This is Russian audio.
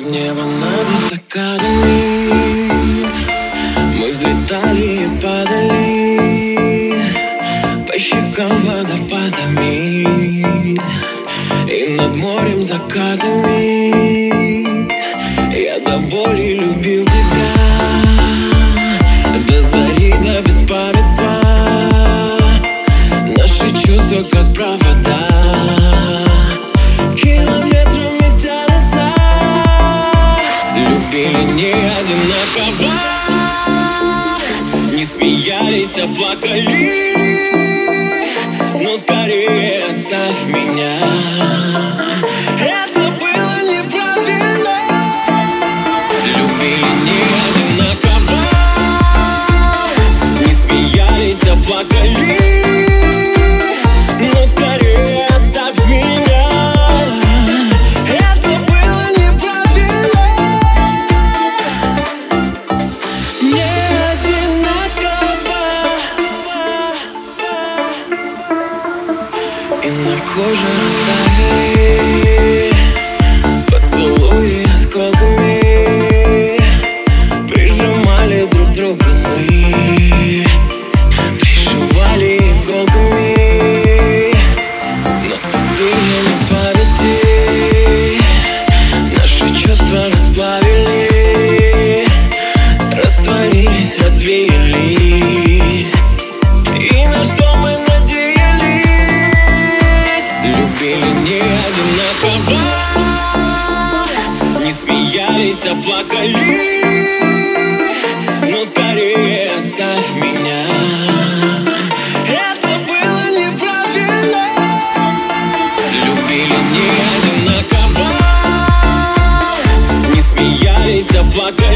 Небо над эстакадами, мы взлетали и падали по щекам водопадами и над морем закатами. Я до боли любил тебя, до зари, до беспамятства. Наши чувства как провода, километрами тянутся. Любили не одинаково, не смеялись, а плакали. Но скорее оставь меня, это было неправильно. Любили не одинаково, не смеялись, а плакали. Но скорее оставь меня, это было неправильно. Не одинаково. И на коже растаяли поцелуи осколками, прижимали друг друга мы, пришивали иголками над пустынями памяти. Наши чувства расплавили, растворились, развеялись. И на что мы надеялись? Любили не одинаково, не смеялись, а плакали. Но скорее оставь меня, это было неправильно. Любили не одинаково, не смеялись, а плакали.